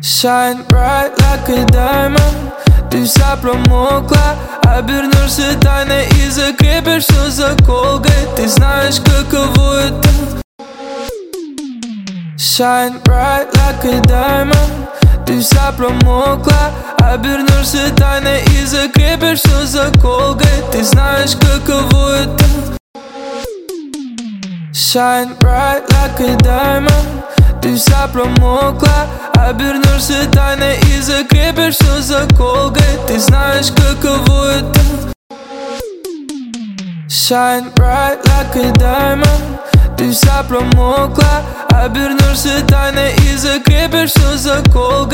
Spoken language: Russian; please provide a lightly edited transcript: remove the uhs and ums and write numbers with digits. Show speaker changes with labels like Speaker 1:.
Speaker 1: Shine bright like a diamond. Ты вся промокла, обернешься тайной и закрепишь все заколкой. Ты знаешь, каково это. Shine bright like a diamond. Ты вся промокла, обернешься тайной и закрепишь все заколкой. Ты знаешь, каково это. Shine bright like a diamond. Ты вся промокла, обернешься тайной и закрепишь все заколкой. Ты знаешь, каково это. Shine bright like a diamond. Ты вся промокла, обернешься тайной и закрепишь все заколкой.